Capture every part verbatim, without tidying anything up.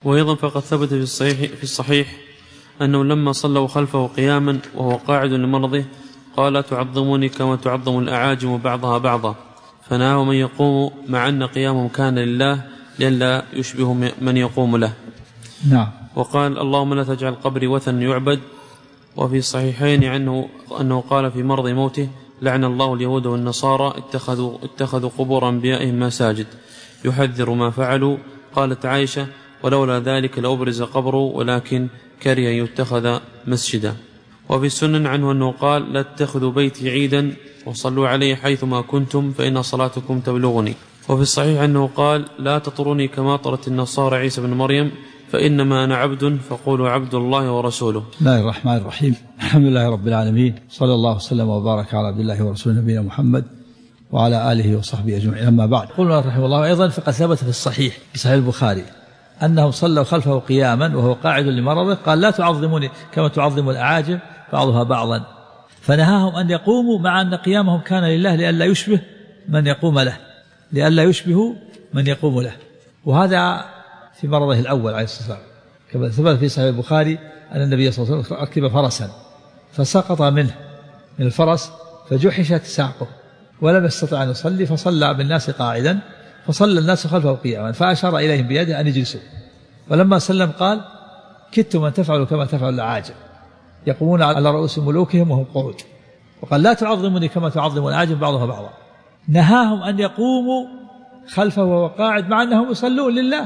وأيضا فقد ثبت في الصحيح, في الصحيح أنه لما صلوا خلفه قياما وهو قاعد لمرضه قال تعظموني كما تعظم الأعاجم بعضها بعضا، فنهاه من يقوم مع أن قيامهم كان لله لئلا يشبه من يقوم له. نعم. وقال اللهم لا تجعل قبري وثن يعبد. وفي الصحيحين عنه أنه قال في مرض موته لعن الله اليهود والنصارى اتخذوا, اتخذوا قبور أنبيائهم مساجد، يحذر ما فعلوا. قالت عائشة ولولا ذلك لأبرز قبره ولكن كره يتخذ مسجدا. وفي السنن عنه أنه قال لا تتخذوا بيتي عيدا وصلوا عليه حيثما كنتم فإن صلاتكم تبلغني. وفي الصحيح أنه قال لا تطروني كما طرت النصارى عيسى بن مريم فإنما أنا عبد فقولوا عبد الله ورسوله. بسم الله الرحمن الرحيم، الحمد لله رب العالمين، صلى الله وسلم وبارك على عبد الله ورسوله نبينا محمد وعلى آله وصحبه أجمعين. أما بعد، قلنا رحمه الله أيضا فقد ثبت في الصحيح في صحيح البخاري أنهم صلوا خلفه قياما وهو قاعد لمرضه قال لا تعظموني كما تعظم الأعاجم بعضها بعضا، فنهاهم أن يقوموا مع أن قيامهم كان لله لئلا يشبه من يقوم له لئلا يشبه من يقوم له. وهذا في مرضه الأول عليه الصلاة والسلام، كما ثبت في صحيح البخاري أن النبي صلى الله عليه وسلم ركب فرسا فسقط منه من الفرس فجحشت ساقه ولم يستطع أن يصلي فصلى بالناس قاعدا فصلى الناس خلفه قياما فأشار إليهم بيده أن يجلسوا، ولما سلم قال كدتم أن تفعلوا كما تفعل الأعاجم يقومون على رؤوس ملوكهم وهم قعود، وقال لا تعظموني كما تعظم الأعاجم بعضها بعضا. نهاهم أن يقوموا خلفه وهو قاعد مع أنهم يصلون لله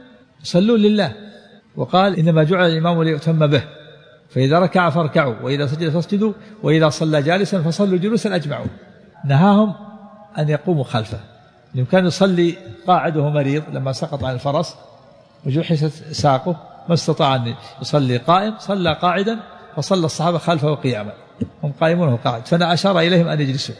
يصلون لله وقال إنما جعل الإمام ليؤتم به، فإذا ركع فاركعوا وإذا سجد فاسجدوا وإذا صلى جالسا فصلوا جلوسا أجمعوا. نهاهم أن يقوموا خلفه، لأنه كان يصلي قاعد وهو مريض لما سقط عن الفرس وجحست ساقه ما استطاع أن يصلي قائم، صلى قاعدا فصلى الصحابة خلفه قياما هم قائمون وهو قاعد، فأنا أشار إليهم أن يجلسوا.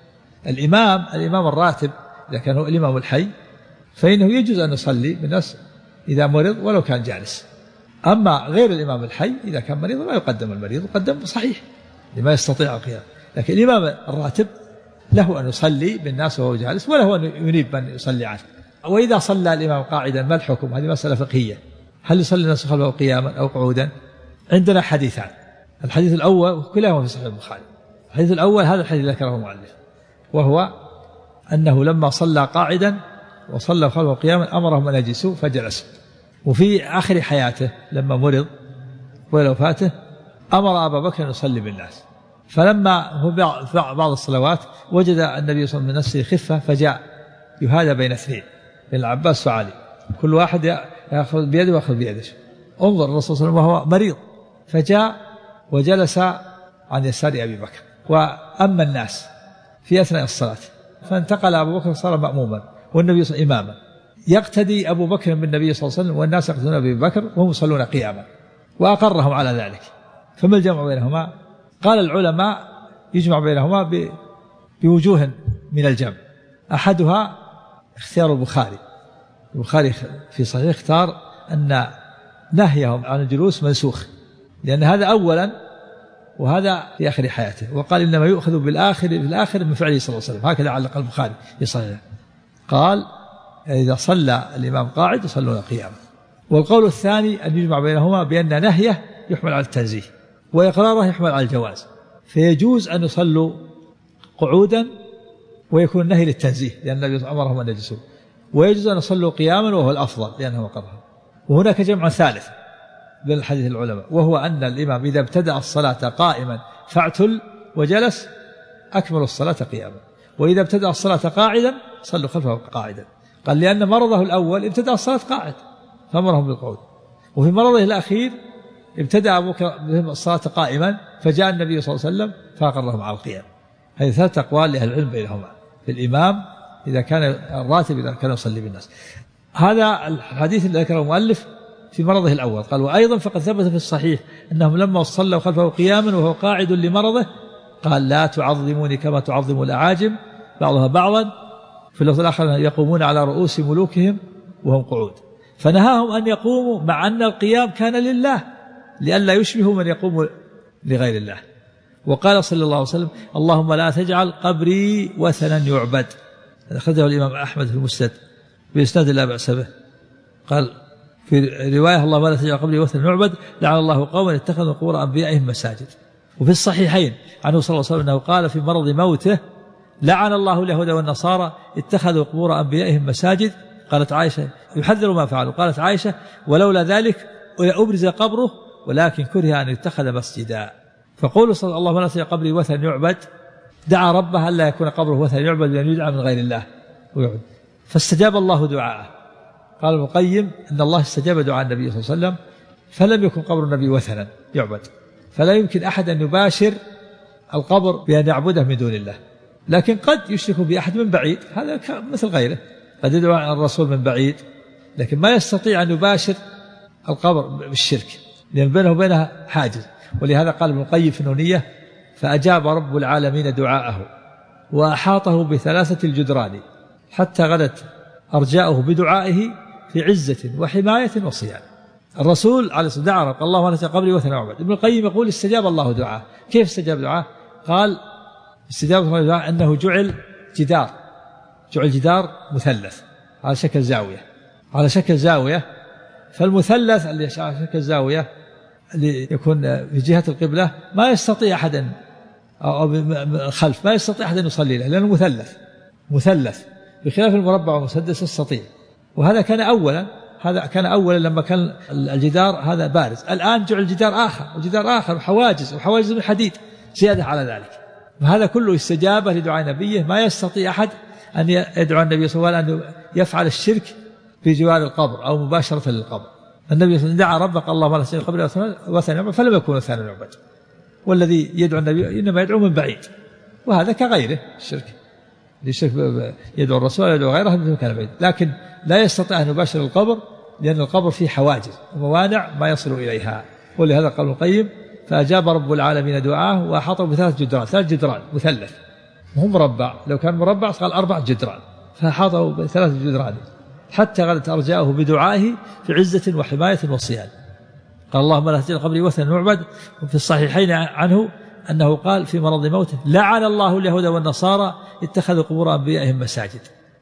الإمام الإمام الراتب إذا كان هو الإمام الحي فإنه يجوز أن يصلي بالناس إذا مرض ولو كان جالس، أما غير الإمام الحي إذا كان مريض لا يقدم المريض، يقدم صحيح لما يستطيع القيام، لكن الإمام الراتب له أن يصلي بالناس وهو جالس وله أن ينيب من يصلي عنه. وإذا صلى الإمام قاعدا ما الحكم؟ هذه مسألة فقهية، هل يصلي الناس خلفه قياما أو قعودا؟ عندنا حديثان، الحديث الأول كلاهما في صحيح البخاري. الحديث الأول هذا الحديث ذكره المؤلف، وهو أنه لما صلى قاعدا وصلى خلفه قياما أمرهم أن يجلسوا فجلسوا. وفي آخر حياته لما مرض ووفاته أمر أبا بكر أن يصلي بالناس، فلما هو بعض الصلوات وجد النبي صلى الله عليه وسلم من نفسه خفة فجاء يهادى بين اثنين بين العباس وعلي، كل واحد يأخذ بيده ويأخذ بيده. انظر الرسول صلى الله عليه وسلم وهو مريض فجاء وجلس عن يسار أبي بكر وأما الناس في أثناء الصلاة، فانتقل أبو بكر صار مأموما والنبي صلى الله عليه وسلم إماما، يقتدي أبو بكر بالنبي صلى الله عليه وسلم والناس يقتدون بأبي بكر وهم يصلون قياما، وأقرهم على ذلك. فما الجمع بينهما؟ قال العلماء يجمع بينهما بوجوه من الجمع، أحدها اختيار البخاري. البخاري في صحيح اختار أن نهيهم عن الجلوس منسوخ، لأن هذا أولا وهذا في آخر حياته، وقال إنما يؤخذ بالآخر بالآخر من فعله صلى الله عليه وسلم، هكذا علق البخاري في صحيح. قال إذا صلى الإمام قاعد يصلون قياما. والقول الثاني أن يجمع بينهما بأن نهيه يحمل على التنزيه وإقراره يحمل على الجواز، فيجوز أن يصلوا قعودا ويكون النهي للتنزيه لأن النبي أمرهم أن يجلسوا، ويجوز أن يصلوا قياما وهو الأفضل لأنه أقرها. وهناك جمع ثالث بين الحديث العلماء، وهو أن الإمام إذا ابتدأ الصلاة قائما فاعتل وجلس أكمل الصلاة قياما، وإذا ابتدأ الصلاة قاعدا صلوا خلفه قاعدا. قال لأن مرضه الأول ابتدأ الصلاة قاعد فأمرهم بالقعود، وفي مرضه الأخير ابتدأ أبو بكر الصلاة قائما فجاء النبي صلى الله عليه وسلم فأقرهم على القيام. هذه ثلاث أقوال لأهل العلم بينهما في الإمام إذا كان الراتب إذا كان يصلي بالناس. هذا الحديث الذي ذكره المؤلف في مرضه الأول. قال وأيضا فقد ثبت في الصحيح أنهم لما صلوا خلفه قياما وهو قاعد لمرضه قال لا تعظموني كما تعظم الأعاجم بعضها بعضا، في اللفظ الآخر يقومون على رؤوس ملوكهم وهم قعود، فنهاهم أن يقوموا مع أن القيام كان لله لئلا يشبهوا من يقوم لغير الله. وقال صلى الله عليه وسلم اللهم لا تجعل قبري وثنا يعبد، هذا أخرجه الإمام أحمد في المسند بإسناد لا بأس به. قال في رواية اللهم لا تجعل قبري وثنا يعبد لعن الله قوما اتخذوا قبور أنبيائهم مساجد. وفي الصحيحين عنه صلى الله عليه وسلم أنه قال في مرض موته لعن الله اليهود والنصارى اتخذوا قبور أنبيائهم مساجد. قالت عائشة يحذر ما فعلوا، قالت عائشة ولولا ذلك أبرز قبره ولكن كره أن يتخذ مسجدا. فقولوا صلى الله عليه وسلم قبري وثن يعبد دعا ربه ألا يكون قبره وثن يعبد بأن يدعى من غير الله ويعبد، فاستجاب الله دعاءه. قال ابن القيم إن الله استجاب دعاء النبي صلى الله عليه وسلم فلم يكن قبر النبي وثنا يعبد، فلا يمكن أحد أن يباشر القبر بأن يعبده من دون الله، لكن قد يشرك بأحد من بعيد، هذا مثل غيره، قد يدعو الرسول من بعيد لكن ما يستطيع أن يباشر القبر بالشرك لأن بينه وبينها حاجز. ولهذا قال ابن القيم في النونية فأجاب رب العالمين دعاءه وأحاطه بثلاثة الجدران حتى غدت أرجاؤه بدعائه في عزة وحماية وصيانة. الرسول عليه الصلاة والسلام دعا الله ونسى قبري وثنى عبد. ابن القيم يقول استجاب الله دعاء. كيف استجاب دعاء؟ قال استجاب الله دعاء أنه جعل جدار جعل جدار مثلث على شكل زاوية على شكل زاوية فالمثلث اللي على شكل زاوية اللي يكون في جهة القبلة ما يستطيع أحد أو خلف ما يستطيع أحد أن يصلي له لأنه مثلث مثلث بخلاف المربع والمسدس يستطيع. وهذا كان أولا هذا كان أولا لما كان الجدار هذا بارز. الآن جعل جدار آخر وجدار آخر وحواجز وحواجز من حديد زيادة على ذلك. وهذا كله استجابة لدعاء نبيه. ما يستطيع أحد أن يدعو النبي صلى الله عليه وسلم أن يفعل الشرك في جوار القبر أو مباشرة للقبر. النبي صلى الله عليه وسلم دعا ربك اللهم لا تجعل قبري وثنا يعبد فلم يكن وثنا يعبد. والذي يدعو النبي إنما يدعو من بعيد، وهذا كغيره الشرك الشرك يدعو الرسول يدعو غيره مثل كان بعيد، لكن لا يستطيع أن يباشر القبر لأن القبر فيه حواجز وموانع ما يصل إليها. ولهذا قال ابن القيم فأجاب رب العالمين دعاه وأحاطه بثلاث جدران ثلاث جدران مثلث مو مربع، لو كان مربع قال أربع جدران فأحاطه بثلاث جدران حتى غدت أرجاؤه بدعائه في عزة وحماية وصيان. قال اللهم لا تجعل قبري وثنا يعبد. وفي الصحيحين عنه أنه قال في مرض موته لعن الله اليهود والنصارى اتخذوا قبور أنبيائهم مساجد،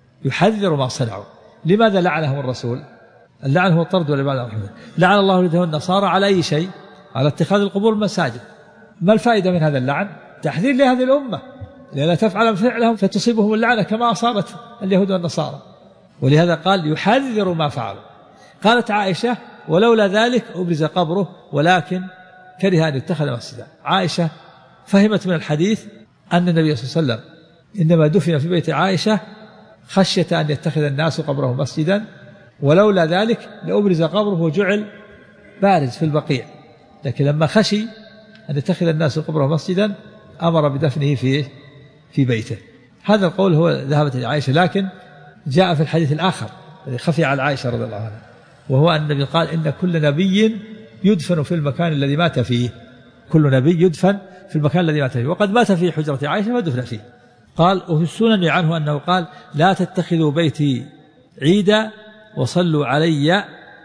يحذر ما صنعوا. لماذا لعنهم الرسول؟ اللعن هو الطرد والإبعاد عن الرحمة. لعن الله اليهود والنصارى على أي شيء؟ على اتخاذ القبور مساجد. ما الفائدة من هذا اللعن؟ تحذير لهذه الأمة لأنها تفعل فعلهم فتصيبهم اللعنة كما أصابت اليهود والنصارى. ولهذا قال يحذر ما فعلوا. قالت عائشة ولولا ذلك أبرز قبره ولكن كره أن يتخذ مسجدا. عائشة فهمت من الحديث أن النبي صلى الله عليه وسلم إنما دفن في بيت عائشة خشية أن يتخذ الناس قبره مسجدا، ولولا ذلك لأبرز قبره وجعل بارز في البقيع، لكن لما خشي أن يتخذ الناس قبره مسجدا أمر بدفنه في في بيته. هذا القول هو ذهبت عائشة، لكن جاء في الحديث الآخر الذي خفي على عائشة رضي الله عنها، وهو أن النبي قال إن كل نبي يدفن في المكان الذي مات فيه. كل نبي يدفن في المكان الذي مات فيه، وقد مات في حجرة عائشة ودفن فيه. قال وفي السنن عنه أنه قال لا تتخذوا بيتي عيدا وصلوا علي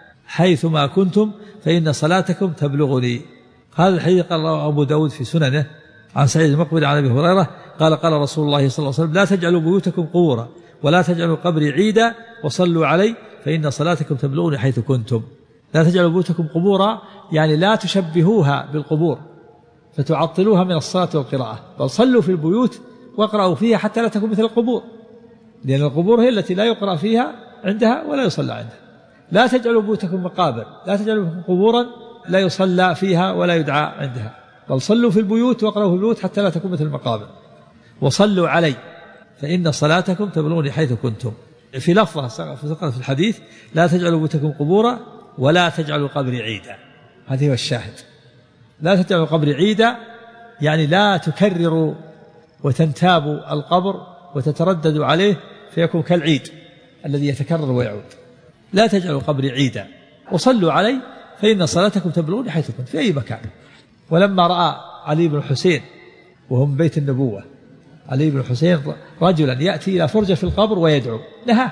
حيثما كنتم فإن صلاتكم تبلغني. هذا الحديث قال أبو داود في سننه عن سعيد المقبري عن أبي هريرة قال قال رسول الله صلى الله عليه وسلم لا تجعلوا بيوتكم قبورا ولا تجعلوا قبري عيدا وصلوا علي فإن صلاتكم تبلغني حيث كنتم. لا تجعلوا بيوتكم قبورا يعني لا تشبهوها بالقبور فتعطلوها من الصلاة والقراءة، بل صلوا في البيوت واقرأوا فيها حتى لا تكون مثل القبور، لأن القبور هي التي لا يقرأ فيها عندها ولا يصلى عندها. لا تجعلوا بيوتكم مقابر، لا تجعلوا قبورا لا يصلى فيها ولا يدعى عندها، بل صلوا في البيوت واقرأوا في البيوت حتى لا تكون مثل المقابر. وصلوا علي فإن صلاتكم تبلغني حيث كنتم. في لفظة في الحديث لا تجعلوا بيوتكم قبورا ولا تجعلوا قبري عيدا. هذه هو الشاهد. لا تجعلوا قبري عيدا يعني لا تكرروا وتنتابوا القبر وتترددوا عليه فيكون كالعيد الذي يتكرر ويعود. لا تجعلوا قبري عيدا وصلوا علي فإن صلاتكم تبلغني حيث كنت في أي مكان. ولما رأى علي بن الحسين وهم بيت النبوة علي بن الحسين رجلا يأتي إلى فرجة في القبر ويدعو نهاه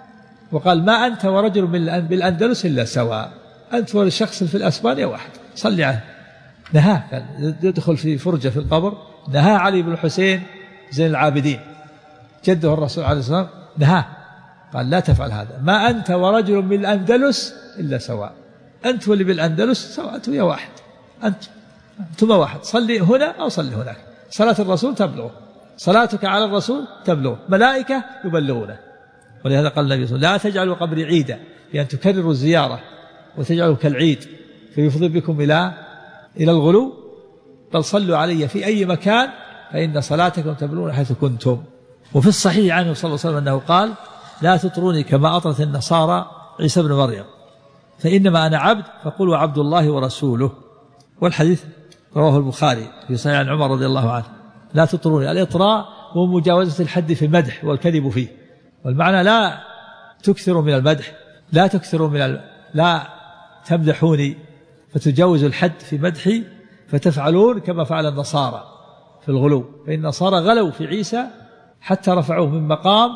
وقال ما أنت ورجل بالأندلس إلا سواء، أنت والشخص في الأسبانيا واحد صلي عنه. نهاه يدخل في فرجة في القبر. نهاه علي بن الحسين زين العابدين جده الرسول عليه الصلاة والسلام نهاه قال لا تفعل هذا، ما أنت ورجل من الأندلس إلا سواء، أنت واللي بالأندلس سواء، أنت ويا واحد، أنت أنتما واحد، صلي هنا أو صلي هناك، صلاة الرسول تبلغ، صلاتك على الرسول تبلغ، ملائكة يبلغونه. ولهذا قال النبي صلى الله عليه وسلم لا تجعلوا قبري عيدا، يعني تكرروا الزيارة وتجعلوا كالعيد فيفضي بكم إلى إلى الغلو، بل صلوا علي في أي مكان فإن صلاتكم تبلغون حيث كنتم. وفي الصحيح عنه صلى الله عليه وسلم أنه قال لا تطروني كما أطرت النصارى عيسى بن مريم، فإنما أنا عبد فقولوا عبد الله ورسوله. والحديث رواه البخاري في صحيح عن عمر رضي الله عنه لا تطروني، الإطراء هو مجاوزة الحد في المدح والكذب فيه، والمعنى لا تكثروا من المدح، لا تكثروا من ال... لا تمدحوني فتجاوزوا الحد في مدحي فتفعلون كما فعل النصارى في الغلو، فإن النصارى غلوا في عيسى حتى رفعوه من مقام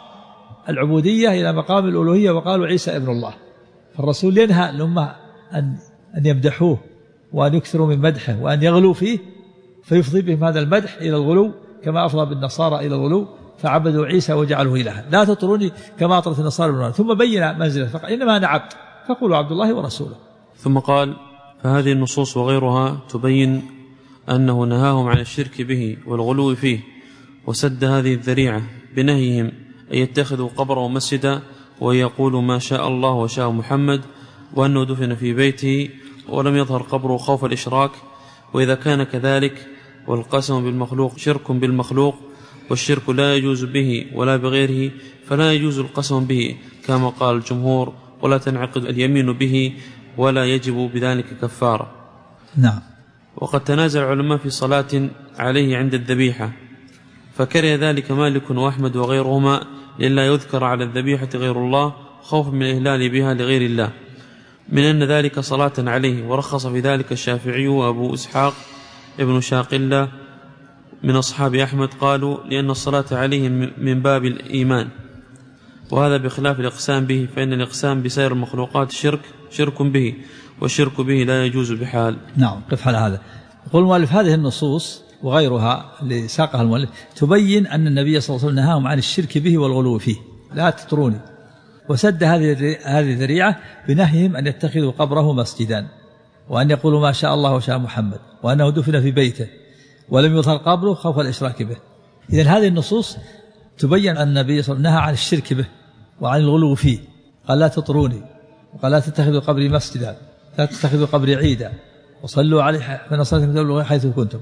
العبودية إلى مقام الألوهية وقالوا عيسى ابن الله. فالرسول ينهى الأمة أن أن يمدحوه وأن يكثروا من مدحه وأن يغلوا فيه فيفضي بهم هذا المدح إلى الغلو كما أفضى بالنصارى إلى الغلو فعبدوا عيسى وجعلوه إلها. لا تطروني كما أطرت النصارى ابن الله، ثم بين منزله فقال إنما أنا عبد فقولوا عبد الله ورسوله. ثم قال فهذه النصوص وغيرها تبين أنه نهاهم عن الشرك به والغلو فيه، وسد هذه الذريعة بنهيهم أن يتخذوا قبره مسجدا وأن يقولوا ما شاء الله وشاء محمد، وأنه دفن في بيته ولم يظهر قبره خوف الإشراك. وإذا كان كذلك والقسم بالمخلوق شرك بالمخلوق والشرك لا يجوز به ولا بغيره، فلا يجوز القسم به كما قال الجمهور، ولا تنعقد اليمين به ولا يجب بذلك كفارة. نعم. وقد تنازع العلماء في صلاة عليه عند الذبيحة، فكره ذلك مالك وأحمد وغيرهما لئلا يذكر على الذبيحة غير الله خوف من الإهلال بها لغير الله، من أن ذلك صلاة عليه. ورخص في ذلك الشافعي وأبو إسحاق ابن شاقلة من أصحاب أحمد، قالوا لأن الصلاة عليه من باب الإيمان، وهذا بخلاف الإقسام به، فإن الإقسام بسائر المخلوقات شرك شرك به، والشرك به لا يجوز بحال. نعم. قف على هذا. يقول المؤلف هذه النصوص وغيرها اللي ساقها المؤلف تبين أن النبي صلى الله عليه وسلم نهاهم عن الشرك به والغلو فيه، لا تطروني، وسد هذه هذه الذريعة بنهيهم أن يتخذوا قبره مسجدا، وأن يقولوا ما شاء الله وشاء محمد، وأنه دفن في بيته ولم يظهر قبره خوف الإشراك به. إذن هذه النصوص تبين أن النبي صلى الله عليه وسلم نهى عن الشرك به وعن الغلو فيه، قال لا تطروني، وقال لا تتخذوا قبري مسجدا، لا تتخذوا قبري عيدا، وصلوا عليه فإن صلاتكم تبلغ حيث كنتم.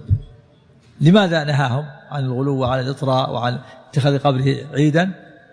لماذا نهاهم عن الغلو وعن الإطراء وعن اتخاذ قبره عيدا؟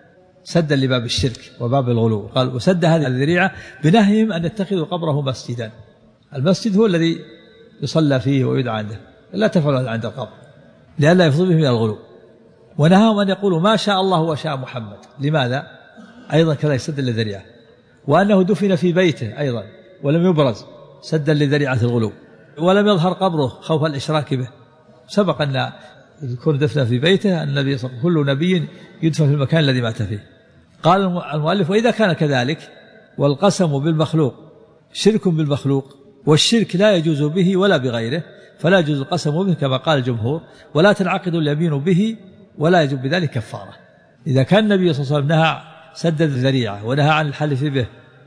سدا لباب الشرك وباب الغلو. قال وسد هذه الذريعة بنهيهم أن يتخذوا قبره مسجدا. المسجد هو الذي يصلى فيه ويدعى عنده، لا تفعلوا هذا عند القبر لئلا يفضوا بهم إلى الغلو. ونهاهم أن يقولوا ما شاء الله وشاء محمد. لماذا؟ أيضا كذلك سدا للذريعة. وأنه دفن في بيته أيضا ولم يبرز، سدا لذريعة الغلو. ولم يظهر قبره خوف الإشراك به. سبق أن يكون دفن في بيته النبي صلى الله عليه وسلم كل نبي يدفن في المكان الذي مات فيه. قال المؤلف وإذا كان كذلك والقسم بالمخلوق شرك بالمخلوق، والشرك لا يجوز به ولا بغيره، فلا يجوز القسم به كما قال الجمهور، ولا تنعقد اليمين به ولا يجب بذلك كفارة. إذا كان النبي صلى الله عليه وسلم نهى سد الذريعة ونهى عن الحلف به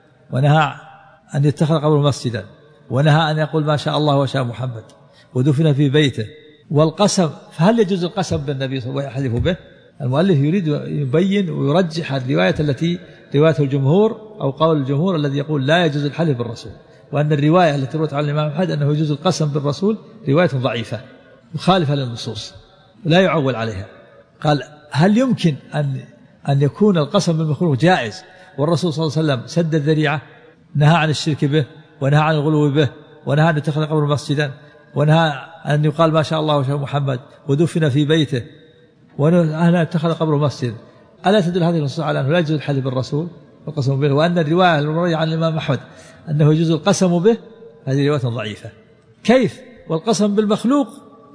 ونهى أن يتخذ قبره مسجدا ونهى أن يقول ما شاء الله وشاء محمد ودفن في بيته، والقسم فهل يجوز القسم بالنبي صلى الله عليه وسلم ويحلف به؟ المؤلف يريد يبين ويرجح الرواية التي رواية الجمهور أو قول الجمهور الذي يقول لا يجوز الحلف بالرسول، وأن الرواية التي روت عن الإمام أحمد أنه يجوز القسم بالرسول رواية ضعيفة مخالفة للنصوص لا يعول عليها. قال هل يمكن أن أن يكون القسم بالمخلوق جائز والرسول صلى الله عليه وسلم سد الذريعة، نهى عن الشرك به ونهى عن الغلو به ونهى أن يتخذ قبره مسجدا ونهى أن يقال ما شاء الله وشاء محمد ودفن في بيته ونهى أن يتخذ قبره مسجد؟ ألا تدل هذه النصوص على أنه لا يجوز الحلف بالرسول والقسم به، وأن الرواية المروية عن الإمام أحمد أنه يجوز القسم به هذه رواية ضعيفة؟ كيف والقسم بالمخلوق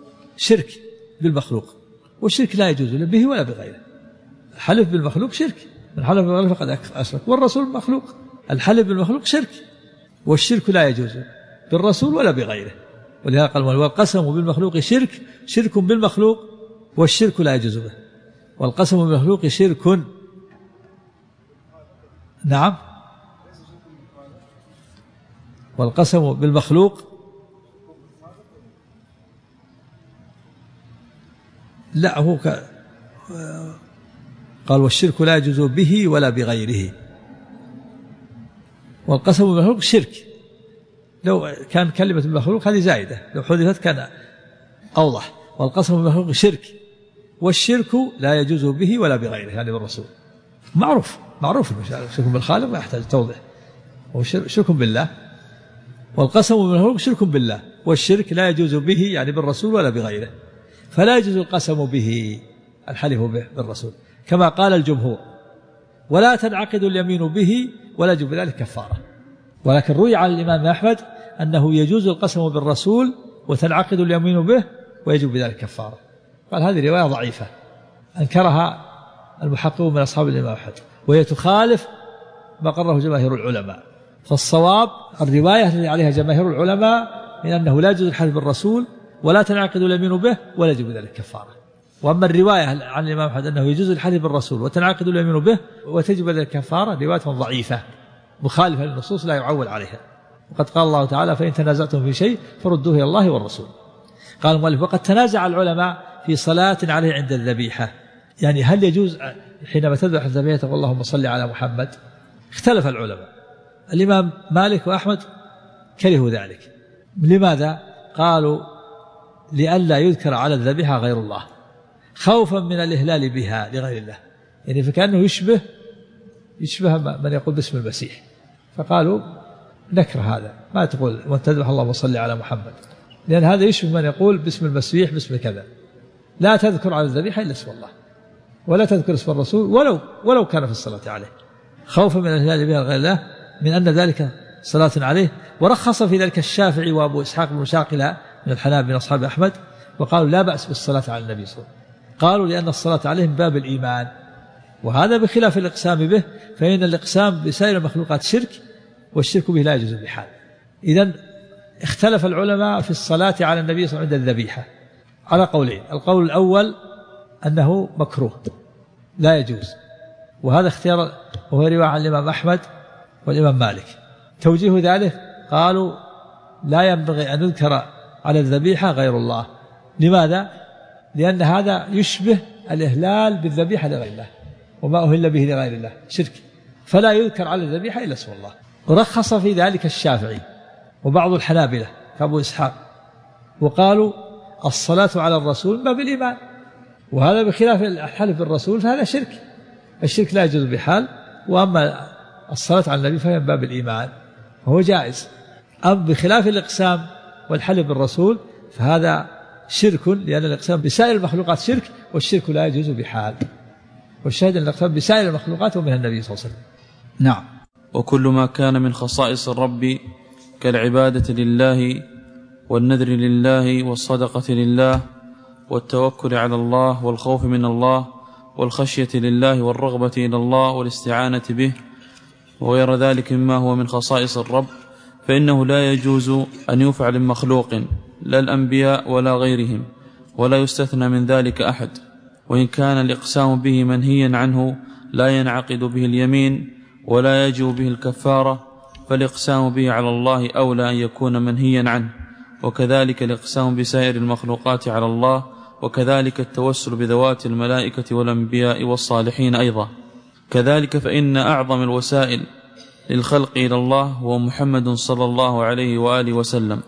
شرك بالمخلوق، والشرك لا يجوز به ولا بغيره. الحلف بالمخلوق شرك، من حلف بالمخلوق فقد أشرك، والرسول المخلوق. الحلف بالمخلوق شرك، والشرك لا يجوز بالرسول ولا بغيره. ولهذا قال والقسم بالمخلوق شرك، شرك بالمخلوق، والشرك لا يجوز به. والقسم بالمخلوق شرك نعم. والقسم بالمخلوق لا، هو ك... قال والشرك لا يجوز به ولا بغيره. والقسم بالمخلوق شرك، لو كان كلمة المخلوق هذه زائدة لو حذفت كان أوضح. والقسم بالمخلوق شرك، والشرك لا يجوز به ولا بغيره يعني بالرسول. معروف معروف الشرك بالخالق لا يحتاج توضيح، هو شرك بالله. والقسم بالمخلوق شرك بالله، والشرك لا يجوز به يعني بالرسول ولا بغيره، فلا يجوز القسم به الحلف به بالرسول كما قال الجمهور، ولا تنعقد اليمين به ولا يجب ذلك كفارة. ولكن روي عن الإمام أحمد أنه يجوز القسم بالرسول وتنعقد اليمين به ويجب بذلك كفارة. قال هذه رواية ضعيفة أنكرها المحققون من أصحاب الإمام أحمد، وهي تخالف ما قرره جماهير العلماء. فالصواب الرواية التي عليها جماهير العلماء من أنه لا يجوز الحلف بالرسول ولا تنعقد اليمين به ولا يجب ذلك كفارة. وأما الرواية عن الإمام أحمد أنه يجوز الحلف بالرسول وتنعقد اليمين به وتجب ذلك كفارة رواية ضعيفة مخالفة للنصوص لا يعول عليها. وقد قال الله تعالى فإن تنازعتم في شيء فردوه إلى الله والرسول. قال المؤلف وقد تنازع العلماء في صلاة عليه عند الذبيحة، يعني هل يجوز حينما تذبح الذبيحة تقول اللهم صل على محمد؟ اختلف العلماء. الإمام مالك وأحمد كرهوا ذلك. لماذا؟ قالوا لئلا يذكر على الذبيحة غير الله خوفا من الإهلال بها لغير الله، يعني فكأنه يشبه يشبه من يقول باسم المسيح، فقالوا نكره هذا، ما تقول وانت تذبح اللهم صل على محمد، لأن هذا يشبه من يقول باسم المسيح باسم كذا. لا تذكر على الذبيحة إلا اسم الله، ولا تذكر اسم الرسول ولو ولو كان في الصلاة عليه خوفا من الإهلال بها لغير الله من أن ذلك صلاة عليه. ورخص في ذلك الشافعي وأبو إسحاق بن شاقلة من الحنابلة من أصحاب أحمد، وقالوا لا بأس بالصلاة على النبي صلى الله عليه وسلم، قالوا لأن الصلاة عليه من باب الإيمان، وهذا بخلاف الإقسام به، فإن الإقسام بسائر المخلوقات شرك، والشرك به لا يجوز بحال. إذن اختلف العلماء في الصلاة على النبي صلى الله عليه وسلم عند الذبيحة على قولين. القول الأول أنه مكروه لا يجوز، وهذا اختيار وهو رواية عن الإمام أحمد والإمام مالك. توجيه ذلك قالوا لا ينبغي أن يذكر على الذبيحة غير الله. لماذا؟ لأن هذا يشبه الإهلال بالذبيحة لغير الله، وما أهل به لغير الله شرك، فلا يذكر على الذبيحة إلا اسم الله. ورخص في ذلك الشافعي وبعض الحنابلة كأبو إسحاق، وقالوا الصلاة على الرسول ما بالإيمان، وهذا بخلاف الحلف بالرسول فهذا شرك، الشرك لا يجوز بحال، وأما الصلاة على النبي فهي من باب الإيمان فهو جائز. أما بخلاف الإقسام والحلف بالرسول فهذا شرك، لأن الإقسام بسائر المخلوقات شرك، والشرك لا يجوز بحال. والشاهد أن الإقسام بسائر المخلوقات ومنها النبي صلى الله عليه وسلم. نعم. وكل ما كان من خصائص الرب كالعبادة لله والنذر لله والصدقة لله والتوكل على الله والخوف من الله والخشية لله والرغبة إلى الله والاستعانة به وغير ذلك مما هو من خصائص الرب، فإنه لا يجوز أن يفعل المخلوق لا الأنبياء ولا غيرهم، ولا يستثنى من ذلك أحد. وإن كان الإقسام به منهيا عنه لا ينعقد به اليمين ولا يجب به الكفارة، فالإقسام به على الله أولى أن يكون منهيا عنه، وكذلك الإقسام بسائر المخلوقات على الله، وكذلك التوسل بذوات الملائكة والأنبياء والصالحين أيضا. كذلك فإن أعظم الوسائل للخلق إلى الله هو محمد صلى الله عليه وآله وسلم،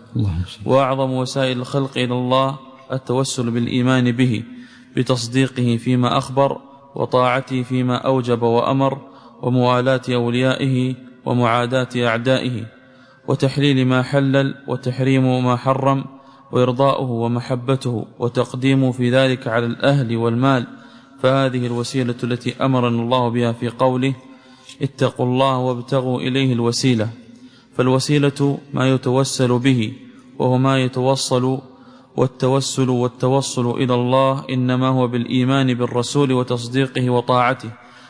وأعظم وسائل الخلق إلى الله التوسل بالإيمان به بتصديقه فيما أخبر وطاعته فيما أوجب وأمر وموالاة أوليائه ومعاداة أعدائه وتحليل ما حلل وتحريم ما حرم وإرضاؤه ومحبته وتقديمه في ذلك على الأهل والمال. فهذه الوسيلة التي أمرنا الله بها في قوله اتقوا الله وابتغوا إليه الوسيلة. فالوسيلة ما يتوسل به وهو ما يتوصل، والتوسل والتوصل إلى الله إنما هو بالإيمان بالرسول وتصديقه وطاعته،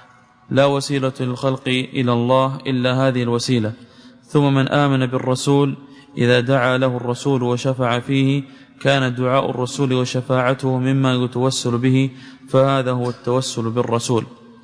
لا وسيلة للخلق إلى الله إلا هذه الوسيلة. ثم من آمن بالرسول إذا دعا له الرسول وشفع فيه كان دعاء الرسول وشفاعته مما يتوسل به، فهذا هو التوسل بالرسول.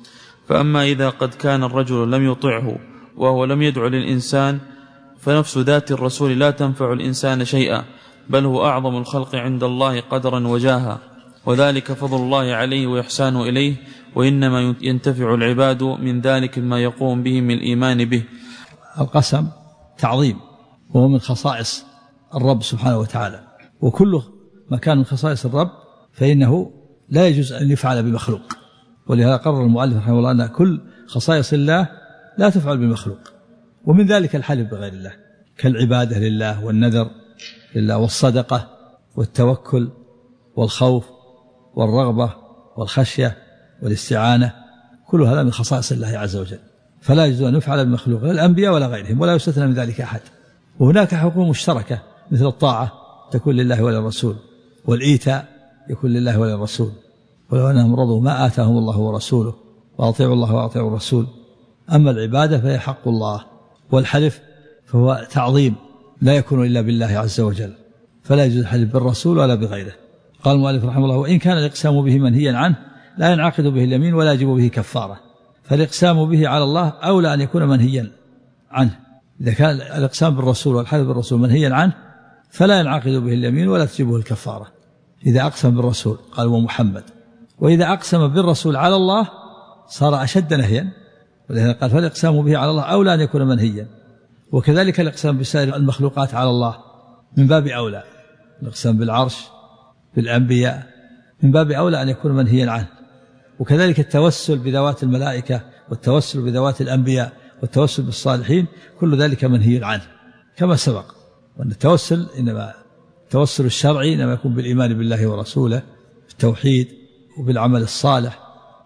فأما إذا قد كان الرجل لم يطعه وهو لم يدع للإنسان فنفس ذات الرسول لا تنفع الإنسان شيئا، بل هو أعظم الخلق عند الله قدرا وجاها، وذلك فضل الله عليه وإحسانه إليه، وإنما ينتفع العباد من ذلك ما يقوم به من الإيمان به. القسم تعظيم، وهو من خصائص الرب سبحانه وتعالى، وكل ما كان من خصائص الرب فإنه لا يجوز أن يفعل بمخلوق. ولهذا قرر المؤلف رحمه الله أن كل خصائص الله لا تفعل بمخلوق، ومن ذلك الحلف بغير الله كالعبادة لله والنذر لله والصدقة والتوكل والخوف والرغبة والخشية والاستعانة، كل هذا من خصائص الله عز وجل، فلا يجوز أن يفعل بمخلوق لا الأنبياء ولا غيرهم، ولا يستثنى من ذلك أحد. وهناك حقوق مشتركة مثل الطاعة تكون لله وللرسول، والإيتاء يكون لله وللرسول، ولو أنهم رضوا ما آتاهم الله ورسوله وأطيعوا الله وأطيعوا الرسول. أما العبادة فهي حق الله، والحلف فهو تعظيم لا يكون إلا بالله عز وجل، فلا يجوز الحلف بالرسول ولا بغيره. قال المؤلف رحمه الله: وإن كان الإقسام به منهيا عنه لا ينعقد به اليمين ولا يجب به كفارة، فالإقسام به على الله أولى أن يكون منهيا عنه. إذا كان الإقسام بالرسول والحلف بالرسول منهيا عنه فلا ينعقد به اليمين ولا تجبه الكفارة. إذا أقسم بالرسول قال ومحمد، وإذا أقسم بالرسول على الله صار أشد نهيا، ولهذا قال فالإقسام به على الله أولى أن يكون منهيا. وكذلك الإقسام بسائر المخلوقات على الله من باب أولى، الإقسام بالعرش بالأنبياء من باب أولى أن يكون منهيا عنه. وكذلك التوسل بذوات الملائكة والتوسل بذوات الأنبياء والتوسل بالصالحين كل ذلك منهي عنه كما سبق، وأن التوسل إنما التوسل الشرعي إنما يكون بالإيمان بالله ورسوله بالتوحيد وبالعمل الصالح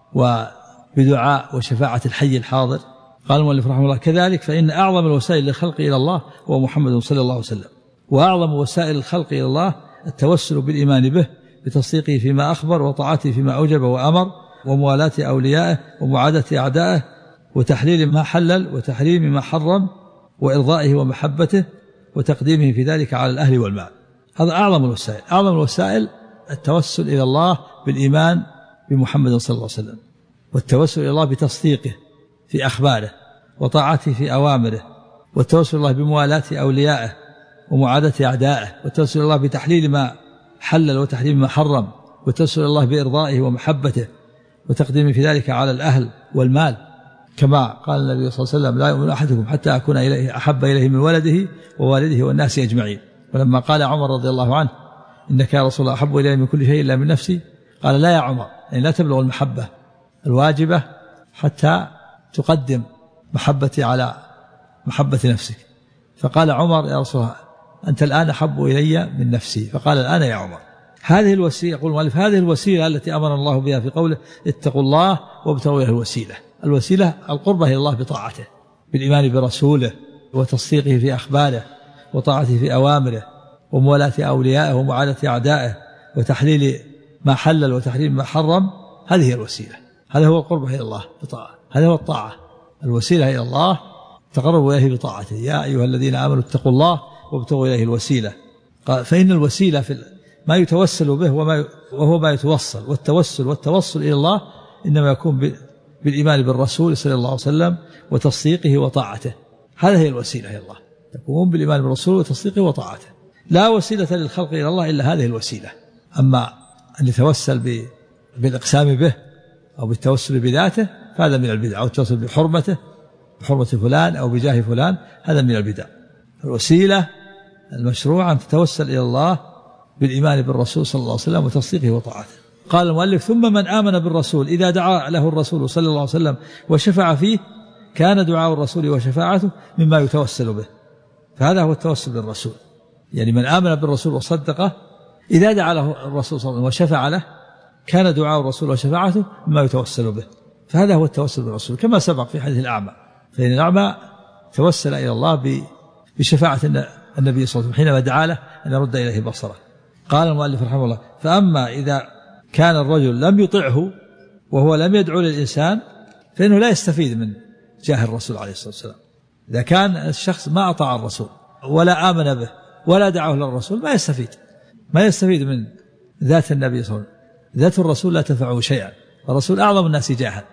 وبدعاء وشفاعة الحي الحاضر. قال المؤلف رحمه الله: كذلك فإن أعظم الوسائل للخلق إلى الله هو محمد صلى الله عليه وسلم، وأعظم وسائل الخلق إلى الله التوسل بالإيمان به بتصديقه فيما أخبر وطاعته فيما أوجب وأمر، وموالاة أوليائه ومعادة أعدائه، وتحليل ما حلل وتحريم ما حرم، وإرضائه ومحبته، وتقديمه في ذلك على الأهل والمال. هذا أعظم الوسائل. أعظم الوسائل التوسل إلى الله بالإيمان بمحمد صلى الله عليه وسلم، والتوسل إلى الله بتصديقه في أخباره وطاعته في أوامره، والتوسل إلى الله بموالاة أوليائه ومعادة أعدائه، والتوسل إلى الله بتحليل ما حلل وتحريم ما حرم، والتوسل إلى الله بإرضائه ومحبته، وتقديمه في ذلك على الأهل والمال، كما قال النبي صلى الله عليه وسلم: لا يؤمن أحدكم حتى أكون إليه أحب إليه من ولده ووالده والناس أجمعين. ولما قال عمر رضي الله عنه: إنك يا رسول الله أحب إليه من كل شيء إلا من نفسي، قال: لا يا عمر، يعني لا تبلغ المحبة الواجبة حتى تقدم محبتي على محبة نفسك. فقال عمر: يا رسول الله أنت الآن أحب إلي من نفسي. فقال: الآن يا عمر. هذه الوسيلة، يقول المؤلف: هذه الوسيلة التي أمر الله بها في قوله: اتقوا الله وابتغوا إليه الوسيلة. الوسيلة القربة إلى الله بطاعته بالإيمان برسوله وتصديقه في أخباره وطاعته في أوامره وموالاة أوليائه ومعادة أعدائه وتحليل ما حلل وتحريم ما حرم. هذه هي الوسيلة، هذا هو القربة إلى الله بطاعة، هذا هو الطاعة. الوسيلة إلى الله تقرب إليه بطاعته. يا أيها الذين آمنوا اتقوا الله وابتغوا إليه الوسيلة. قال: فإن الوسيلة في ما يتوسل به وما وهو ما يتوصل، والتوسل والتوصل إلى الله إنما يكون بالإيمان بالرسول صلى الله عليه وسلم وتصديقه وطاعته. هذا هي الوسيلة إلى الله، تكون بالإيمان بالرسول وتصديقه وطاعته. لا وسيلة للخلق إلى الله إلا هذه الوسيلة. أما أن يتوسل بالإقسام به أو بالتوسل بذاته فهذا من البدع، أو التوسل بحرمته بحرمة فلان أو بجاه فلان هذا من البدع. الوسيلة المشروع أن تتوسل إلى الله بالإيمان بالرسول صلى الله عليه وسلم وتصديقه وطاعته. قال المؤلف: ثم من آمن بالرسول إذا دعا له الرسول صلى الله عليه وسلم وشفع فيه كان دعاء الرسول وشفاعته مما يتوسل به. فهذا هو التوسل بالرسول، يعني من آمن بالرسول وصدقه إذا دعا له الرسول صلى الله عليه وسلم وشفع له كان دعاء الرسول وشفاعته مما يتوسل به. فهذا هو التوسل بالرسول كما سبق في حديث الأعمى، فإن الأعمى توسل إلى الله بشفاعة النبي صلى الله عليه وسلم حينما دعا له أن يرد إليه بصره. قال المؤلف رحمه الله: فأما إذا كان الرجل لم يطعه وهو لم يدعو للإنسان فإنه لا يستفيد من جاه الرسول عليه الصلاة والسلام. إذا كان الشخص ما أطاع الرسول ولا آمن به ولا دعاه للرسول ما يستفيد ما يستفيد من ذات النبي صلى الله عليه وسلم. ذات الرسول لا تنفعه شيئا، الرسول أعظم الناس جاها،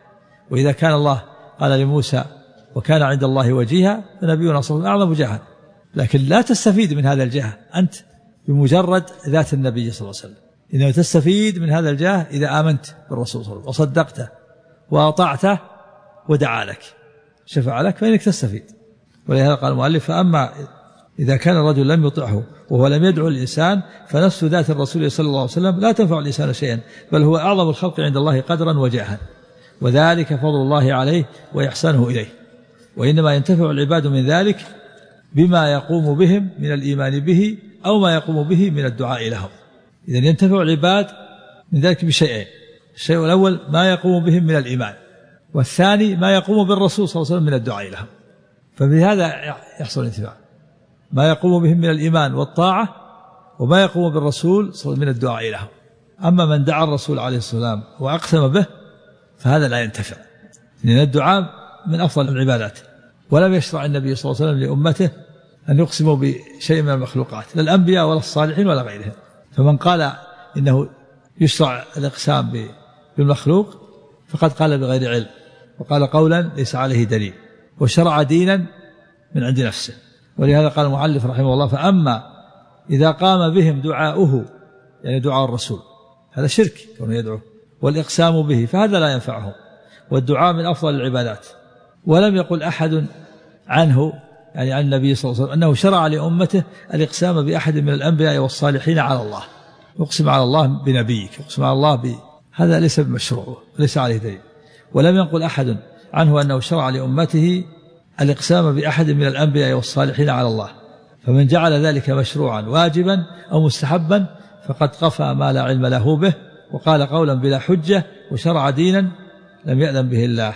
وإذا كان الله قال لموسى وكان عند الله وجيها فنبينا صلى الله عليه وسلم أعظم جاها، لكن لا تستفيد من هذا الجاه أنت بمجرد ذات النبي صلى الله عليه وسلم، إنما تستفيد من هذا الجاه إذا آمنت بالرسول صلى الله عليه وسلم وصدقته وأطعته ودعا لك شفع لك فإنك تستفيد. ولهذا قال المؤلف فأما إذا كان الرجل لم يطعه وهو لم يدعو الإنسان فنفس ذات الرسول صلى الله عليه وسلم لا تنفع الإنسان شيئا، بل هو أعظم الخلق عند الله قدرا وجاها، وذلك فضل الله عليه وإحسانه إليه، وإنما ينتفع العباد من ذلك بما يقوم بهم من الإيمان به أو ما يقوم به من الدعاء لهم. إذن ينتفع العباد من ذلك بشيئين: الشيء الأول ما يقوم بهم من الإيمان، والثاني ما يقوم بالرسول صلى الله عليه وسلم من الدعاء لهم. فبهذا يحصل الانتفاع، ما يقوم بهم من الإيمان والطاعة وما يقوم بالرسول صلى الله عليه وسلم من الدعاء لهم. أما من دعا الرسول عليه الصلاة والسلام وأقسم به فهذا لا ينتفع، لأن الدعاء من أفضل العبادات، ولم يشرع النبي صلى الله عليه وسلم لأمته أن يقسموا بشيء من المخلوقات، لا الأنبياء ولا الصالحين ولا غيرهم. فمن قال إنه يشرع الإقسام بالمخلوق فقد قال بغير علم، وقال قولا ليس عليه دليل، وشرع دينا من عند نفسه. ولهذا قال المؤلف رحمه الله فأما إذا قام بهم دعاؤه، يعني دعاء الرسول، هذا شرك كونه يدعو، والإقسام به فهذا لا ينفعهم، والدعاء من أفضل العبادات. ولم يقل أحد عنه، يعني عن النبي صلى الله عليه وسلم، أنه شرع لأمته الإقسام بأحد من الأنبياء والصالحين على الله، يقسم على الله بنبيك، يقسم على الله ب... هذا ليس بمشروع وليس عليه دليل. ولم ينقل أحد عنه أنه شرع لأمته الإقسام بأحد من الأنبياء والصالحين على الله، فمن جعل ذلك مشروعا واجبا أو مستحبا فقد قفى ما لا علم له به، وقال قولا بلا حجة، وشرع دينا لم يأذن به الله.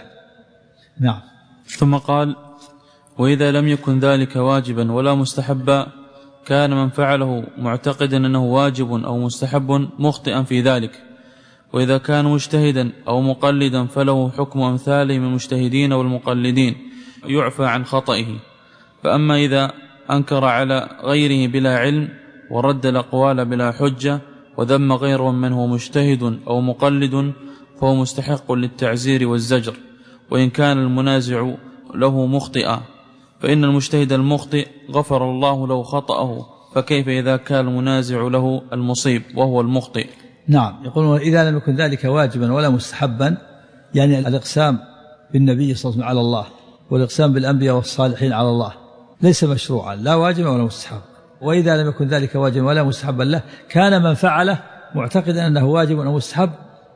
نعم. ثم قال وإذا لم يكن ذلك واجبا ولا مستحبا كان من فعله معتقدا أنه واجب أو مستحب مخطئا في ذلك، وإذا كان مجتهدا أو مقلدا فله حكم أمثاله من المجتهدين والمقلدين يعفى عن خطئه. فأما إذا أنكر على غيره بلا علم ورد الأقوال بلا حجة وذم غيره من هو مجتهد أو مقلد فهو مستحق للتعزير والزجر، وإن كان المنازع له مخطئا، فإن المجتهد المخطئ غفر الله له خطأه، فكيف إذا كان المنازع له المصيب وهو المخطئ؟ نعم. يقولون إذا لم يكن ذلك واجبا ولا مستحبا، يعني الإقسام بالنبي صلى الله عليه وسلم على الله والإقسام بالأنبياء والصالحين على الله ليس مشروعا لا واجبا ولا مستحب. وإذا لم يكن ذلك واجبا ولا مستحبا له كان من فعله معتقدا أنه واجب أو مستحب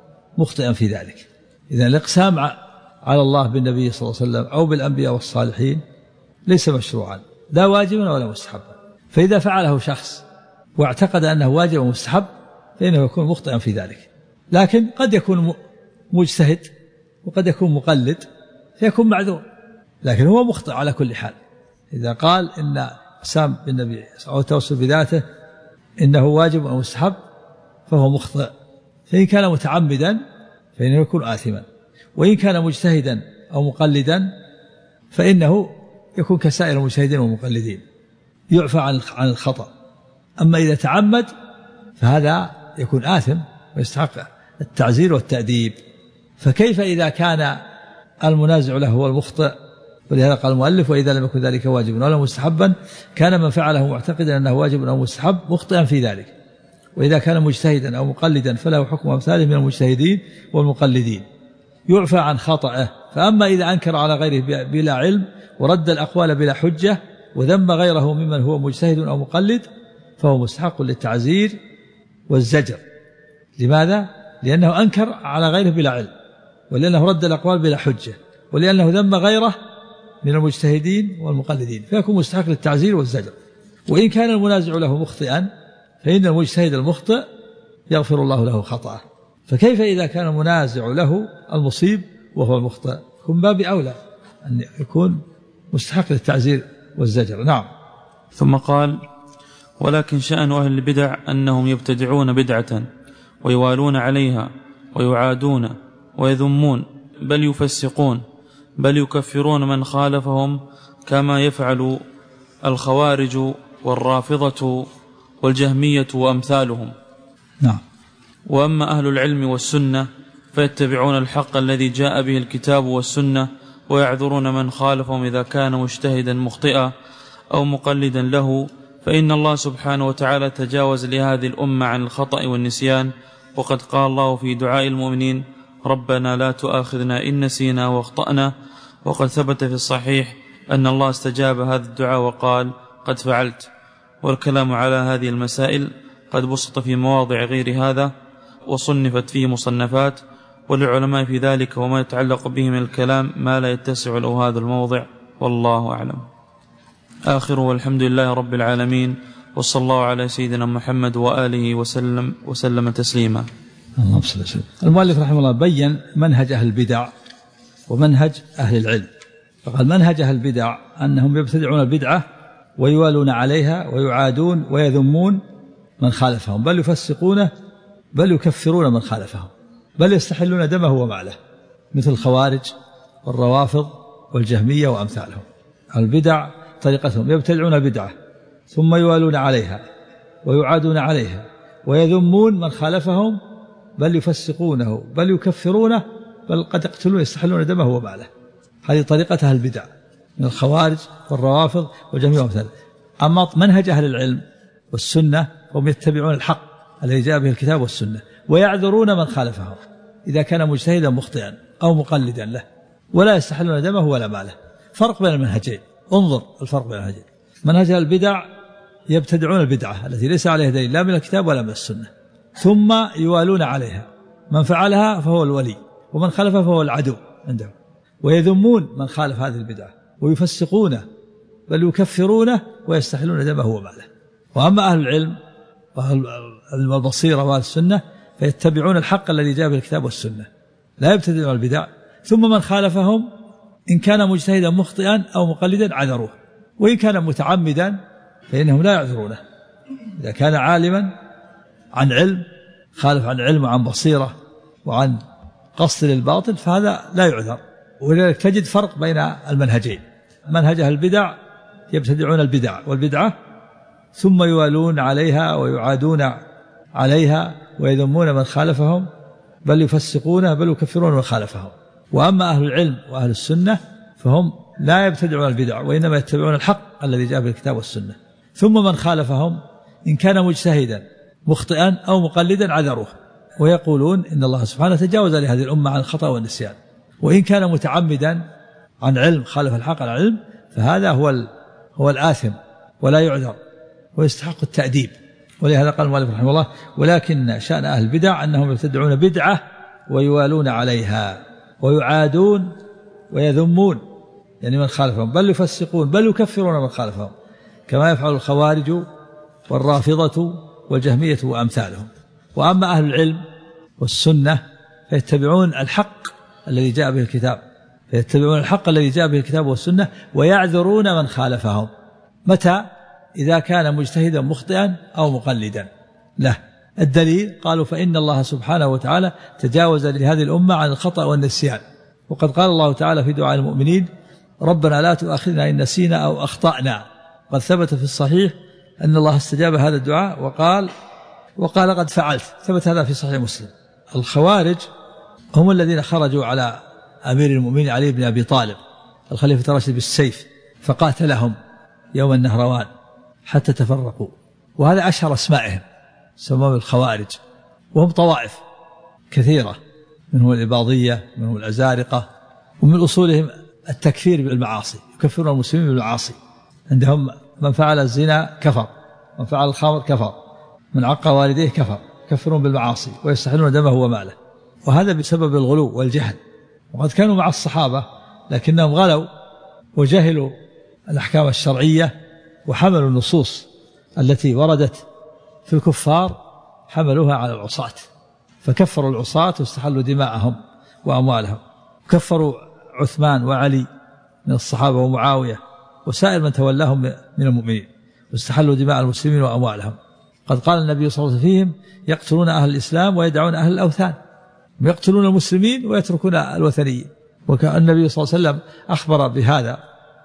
مخطئا في ذلك. إذا الإقسام على الله بالنبي صلى الله عليه وسلم أو بالأنبياء والصالحين ليس مشروعا لا واجبا ولا مستحبا. فإذا فعله شخص واعتقد أنه واجب ومستحب فإنه يكون مخطئا في ذلك، لكن قد يكون مجتهد وقد يكون مقلد فيكون معذور، لكن هو مخطئ على كل حال. إذا قال إن إقسام بالنبي أو توسل بذاته إنه واجب أو مستحب فهو مخطئ، فإن كان متعمدا فإنه يكون آثما، وإن كان مجتهدا أو مقلدا فإنه يكون كسائر المجتهدين والمقلدين يعفى عن الخطأ. أما إذا تعمد فهذا يكون آثم ويستحق التعزير والتأديب. فكيف إذا كان المنازع له هو المخطئ؟ ولهذا قال المؤلف وإذا لم يكن ذلك واجبا ولا مستحبا كان من فعله معتقدا أنه واجب أو مستحب مخطئا في ذلك. وإذا كان مجتهدا أو مقلدا فله حكم أمثاله من المجتهدين والمقلدين يعفى عن خطأه. فأما إذا أنكر على غيره بلا علم ورد الأقوال بلا حجة وذم غيره ممن هو مجتهد أو مقلد فهو مستحق للتعزير والزجر. لماذا؟ لأنه أنكر على غيره بلا علم، ولأنه رد الأقوال بلا حجة، ولأنه ذم غيره من المجتهدين والمقلدين، فيكون مستحق للتعزير والزجر. وإن كان المنازع له مخطئا فإن المجتهد المخطئ يغفر الله له خطأه. فكيف إذا كان المنازع له المصيب وهو المخطئ؟ يكون باب أولى أن يكون مستحق للتعزير والزجر. نعم. ثم قال ولكن شأن أهل البدع أنهم يبتدعون بدعة ويوالون عليها ويعادون ويذمون بل يفسقون بل يكفرون من خالفهم كما يفعل الخوارج والرافضة والجهمية وأمثالهم. نعم. وأما أهل العلم والسنة فيتبعون الحق الذي جاء به الكتاب والسنة ويعذرون من خالفهم إذا كان مجتهدا مخطئا أو مقلدا له، فإن الله سبحانه وتعالى تجاوز لهذه الأمة عن الخطأ والنسيان. وقد قال الله في دعاء المؤمنين: ربنا لا تؤاخذنا إن نسينا واخطأنا. وقد ثبت في الصحيح أن الله استجاب هذا الدعاء وقال: قد فعلت. والكلام على هذه المسائل قد بسط في مواضع غير هذا وصنفت فيه مصنفات، وللعلماء في ذلك وما يتعلق به من الكلام ما لا يتسع له هذا الموضع، والله أعلم. آخر والحمد لله رب العالمين، وصلى الله على سيدنا محمد وآله وسلم وسلم تسليما. اللهم صل وسلم. المؤلف رحمه الله بين منهج أهل البدع ومنهج أهل العلم، فقال منهج أهل البدع أنهم يبتدعون البدعة ويوالون عليها ويعادون ويذمون من خالفهم، بل يفسقونه بل يكفرون من خالفهم، بل يستحلون دمه وماله، مثل الخوارج والروافض والجهمية وأمثالهم. البدع طريقتهم يبتدعون البدعة ثم يوالون عليها ويعادون عليها ويذمون من خالفهم، بل يفسقونه بل يكفرونه، بل قد يقتلون يستحلون دمه وماله. هذه طريقة أهل البدع من الخوارج والروافض والجهمية وأمثالهم. أما منهج أهل العلم والسنة هم يتبعون الحق الذي جاء به الكتاب والسنة ويعذرون من خالفهم إذا كان مجتهدا مخطئا أو مقلدا له، ولا يستحلون دمه ولا ماله. فرق بين المنهجين، انظر الفرق بين المنهجين. منهج البدع يبتدعون البدعة التي ليس عليها دليل لا من الكتاب ولا من السنة، ثم يوالون عليها، من فعلها فهو الولي ومن خالفها فهو العدو عندهم، ويذمون من خالف هذه البدعة ويفسقونه بل يكفرونه ويستحلون دمه وماله. وأما أهل العلم وأهل البصيرة وأهل السنة فيتبعون الحق الذي جاء بالكتاب والسنة، لا يبتدعون البدع، ثم من خالفهم إن كان مجتهدا مخطئا أو مقلدا عذروه، وإن كان متعمدا فإنهم لا يعذرونه. إذا كان عالما عن علم خالف عن علم وعن بصيرة وعن قصد للباطل فهذا لا يعذر. ولذلك تجد فرق بين المنهجين. منهج أهل البدع يبتدعون البدع والبدعة ثم يوالون عليها ويعادون عليها ويذمون من خالفهم بل يفسقونه بل يكفرون من خالفهم. وأما أهل العلم وأهل السنة فهم لا يبتدعون البدع وإنما يتبعون الحق الذي جاء بالكتاب والسنة، ثم من خالفهم إن كان مجتهدا مخطئا أو مقلدا عذروه، ويقولون إن الله سبحانه تجاوز لهذه الأمة عن الخطأ والنسيان. وإن كان متعمدا عن علم خالف الحق عن علم فهذا هو هو الآثم ولا يعذر ويستحق التأديب. ولهذا قال المؤلف رحمه الله: ولكن شأن أهل البدع أنهم يبتدعون بدعة ويوالون عليها ويعادون ويذمون يعني من خالفهم، بل يفسقون بل يكفرون من خالفهم، كما يفعل الخوارج والرافضة والجهمية وأمثالهم. وأما أهل العلم والسنة فيتبعون الحق الذي جاء به الكتاب فيتبعون الحق الذي جاء به الكتاب والسنة ويعذرون من خالفهم. متى؟ إذا كان مجتهدا مخطئا أو مقلدا له. الدليل قالوا: فإن الله سبحانه وتعالى تجاوز لهذه الأمة عن الخطأ والنسيان. وقد قال الله تعالى في دعاء المؤمنين: ربنا لا تؤاخذنا إن نسينا أو أخطأنا. قد ثبت في الصحيح أن الله استجاب هذا الدعاء وقال وقال قد فعلت، ثبت هذا في صحيح مسلم. الخوارج هم الذين خرجوا على أمير المؤمنين علي بن أبي طالب الخليفة الراشد بالسيف فقاتلهم يوم النهروان حتى تفرقوا، وهذا أشهر أسمائهم، سموهم الخوارج، وهم طوائف كثيرة، منهم الإباضية منهم الأزارقة، ومن أصولهم التكفير بالمعاصي، يكفرون المسلمين بالمعاصي. عندهم من فعل الزنا كفر، من فعل الخمر كفر، من عق والديه كفر، يكفرون بالمعاصي ويستحلون دمه وماله. وهذا بسبب الغلو والجهل. وقد كانوا مع الصحابة لكنهم غلوا وجهلوا الأحكام الشرعية وحملوا النصوص التي وردت في الكفار حملوها على العصاة، فكفروا العصاة واستحلوا دماءهم وأموالهم. كفروا عثمان وعلي من الصحابة ومعاوية وسائر من تولاهم من المؤمنين واستحلوا دماء المسلمين وأموالهم. قد قال النبي صلى الله عليه وسلم فيهم: يقتلون أهل الإسلام ويدعون أهل الأوثان، يقتلون المسلمين ويتركون الوثنيين. وكان النبي صلى الله عليه وسلم أخبر بهذا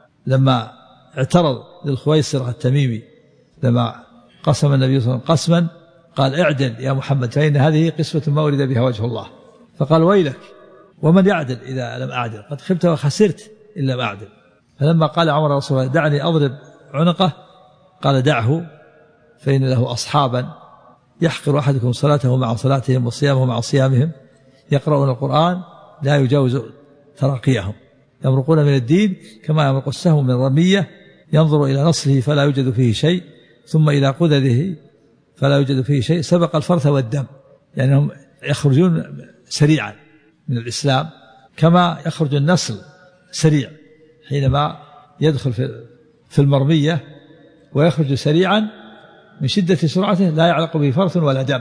لما اعترض للخويصر التميمي، لما قسم النبي صلى الله عليه وسلم قسما قال: اعدل يا محمد فإن هذه قسمة ما ورد بها وجه الله. فقال ويلك ومن يعدل إذا لم أعدل؟ قد خبت وخسرت إن لم أعدل. فلما قال عمر رسول الله دعني أضرب عنقه قال دعه فإن له أصحابا يحقر أحدكم صلاته مع صلاتهم وصيامه مع صيامهم يقرؤون القرآن لا يجاوز تراقيهم يمرقون من الدين كما يمرق السهم من رمية ينظر إلى نصله فلا يوجد فيه شيء ثم إلى قدده فلا يوجد فيه شيء سبق الفرث والدم، يعني هم يخرجون سريعا من الإسلام كما يخرج النسل سريع حينما يدخل في المرمية ويخرج سريعا من شدة سرعته لا يعلق به فرث ولا دم،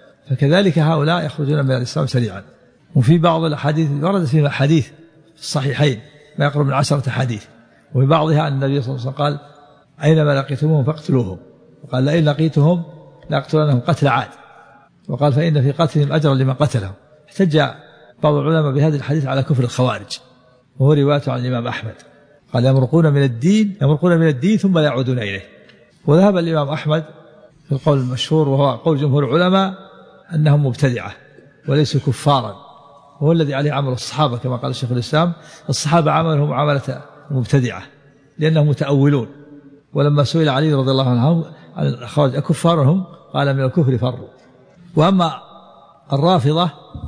فكذلك هؤلاء يخرجون من الإسلام سريعا. وفي بعض الأحاديث ورد فيها حديث في الصحيحين ما يقرب من عشرة حديث، وفي بعضها أن النبي صلى الله عليه وسلم قال أينما لقيتموهم فاقتلوهم، وقال لئن لقيتهم لأقتلنهم قتل عاد، وقال فإن في قتلهم أجرا لمن قتلهم. احتج بعض العلماء بهذا الحديث على كفر الخوارج، وهو رواية عن الإمام أحمد قال يمرقون من الدين يمرقون من الدين ثم لا يعودون إليه. وذهب الإمام أحمد في القول المشهور وهو قول جمهور العلماء أنهم مبتدعة وليسوا كفارا، وهو الذي عليه عمل الصحابة كما قال الشيخ الإسلام الصحابة عملهم معاملة مبتدعة لأنهم متأولون. ولما سئل علي رضي الله عنه عن الخوارج أكفارهم قال من الكفر فروا. وأما الرافضة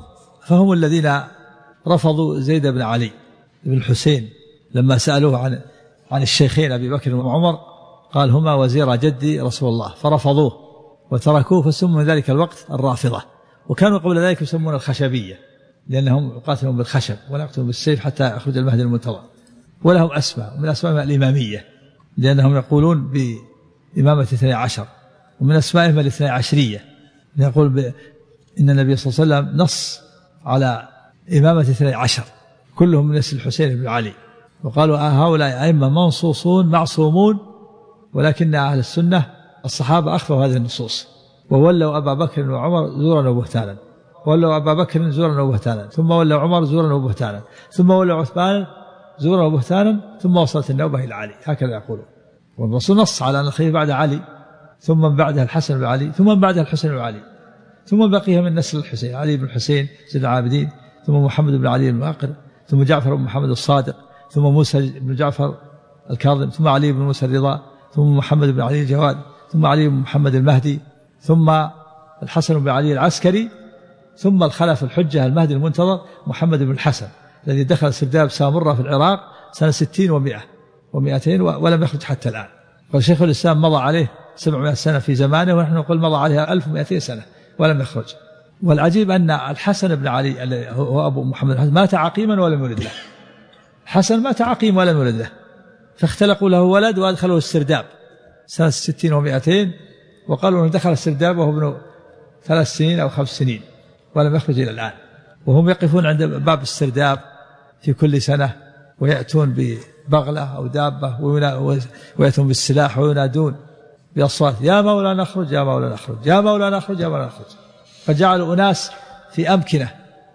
فهم الذين رفضوا زيد بن علي بن الحسين لما سألوه عن عن الشيخين أبي بكر وعمر قال هما وزير جدي رسول الله، فرفضوه وتركوه فسموا من ذلك الوقت الرافضة. وكانوا قبل ذلك يسمون الخشبية لأنهم يقاتلون بالخشب ولا يقتلون بالسيف حتى يخرج المهدي المنتظر. ولهم أسماء، من أسمائهم الإمامية لأنهم يقولون بإمامة اثني عشر، ومن أسمائهم الاثني عشرية يقول ب... إن النبي صلى الله عليه وسلم نص على إمامة اثني عشر كلهم من نسل الحسين بن علي. وقالوا هؤلاء أئمة منصوصون معصومون، ولكن أهل السنة الصحابة أخفوا هذه النصوص وولوا أبا بكر وعمر زورا وبهتانا، ولوا أبا بكر زورا وبهتانا، ثم ولوا عمر زورا وبهتانا، ثم ولوا عثمان زورا وبهتانا، ثم وصلت النوبة إلى علي. هكذا يقولون. والرسول نص على أن الخليفة بعد علي، ثم من بعدها الحسن بن علي، ثم من بعدها الحسين بن علي، ثم بقيها من نسل الحسين علي بن الحسين سيد العابدين، ثم محمد بن علي الماقر، ثم جعفر بن محمد الصادق، ثم موسى بن جعفر الكاظم، ثم علي بن موسى الرضا، ثم محمد بن علي الجواد، ثم علي بن محمد المهدي، ثم الحسن بن علي العسكري، ثم الخلف الحجة المهدي المنتظر محمد بن الحسن الذي دخل سرداب سامرة في العراق سنة ستين ومئة ومئتين ولم يخرج حتى الآن. والشيخ الإسلام مضى عليه سبعمائة سنة في زمانه، ونحن نقول مضى عليها ألف ومئتين سنة ولم يخرج. والعجيب أن الحسن بن علي هو أبو محمد الحسن مات عقيما ولم يولد له. الحسن مات عقيم ولم يولد له، فاختلقوا له ولد وأدخلوا السرداب سنة ستين ومئتين، وقالوا أنه دخل السرداب وهو ابن ثلاث سنين أو خمس سنين ولم يخرج إلى الآن. وهم يقفون عند باب السرداب في كل سنة ويأتون ببغلة أو دابة ويأتون بالسلاح وينادون بأصوات يا مولانا اخرج يا مولانا اخرج يا مولانا اخرج يا مولانا اخرج. فجعلوا أناس في أمكنة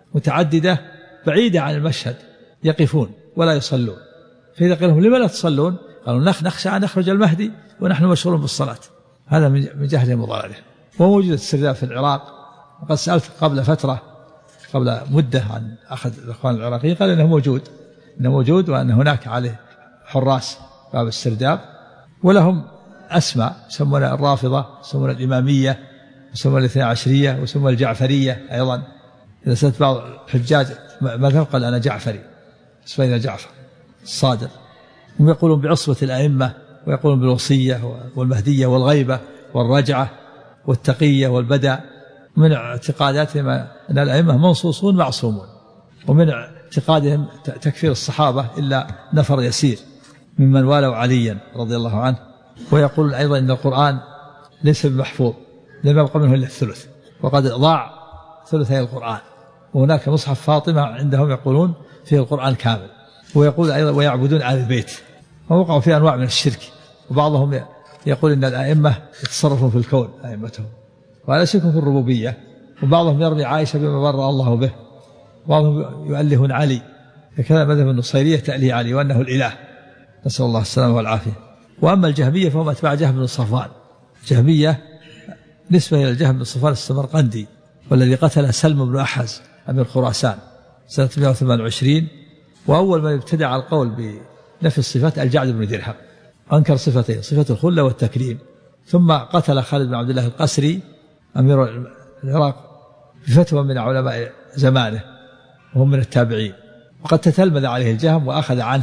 متعددة بعيدة عن المشهد يقفون ولا يصلون، فإذا قيل لهم لما لا تصلون قالوا نخشى أن يخرج المهدي ونحن مشغولون بالصلاة. هذا من جهلهم وضلالهم. وموجودة السرداب في العراق، وقد سألت قبل فترة قبل مدة عن أحد الأخوان العراقيين قال إنه موجود إنه موجود وأن هناك عليه حراس باب السرداب، ولهم أسماء يسمون الرافضة، يسمون الإمامية، يسمون الاثنى عشرية، ويسمون الجعفرية أيضا. إذا سألت بعض الحجاج ماذا قال أنا جعفري، اسمه جعفر الصادق. هم يقولون بعصبة الأئمة، ويقولون بالوصية والمهدية والغيبة والرجعة والتقية والبدع. من اعتقاداتهم أن الأئمة منصوصون معصومون، ومن اعتقادهم تكفير الصحابة إلا نفر يسير ممن والوا عليا رضي الله عنه. ويقول أيضا أن القرآن ليس بمحفوظ لم يبقى منه إلا الثلث، وقد ضاع ثلثي القرآن. وهناك مصحف فاطمة عندهم يقولون فيه القرآن كامل. ويقول أيضا ويعبدون آل البيت، ووقعوا في أنواع من الشرك. وبعضهم يقول أن الأئمة يتصرفون في الكون أئمتهم ولا شك في الربوبية. وبعضهم يرمي عائشة بما برأ الله به، وبعضهم يؤلهون علي، هكذا مذهب النصيرية تأليه علي وأنه الإله، نسأل الله السلامة والعافية. وأما الجهمية فهم أتباع جهم بن صفوان. الجهمية نسبة إلى الجهم بن صفوان السمرقندي والذي قتل سلم بن أحز أمير خراسان سنة مئة وثمانية وعشرين. وأول من ابتدع القول بنفي الصفات الجعد بن درهم، أنكر صفتين، صفة الخلة والتكريم. ثم قتل خالد بن عبد الله القسري أمير العراق بفتوى من علماء زمانه وهم من التابعين، وقد تتلمذ عليه الجهم وأخذ عنه.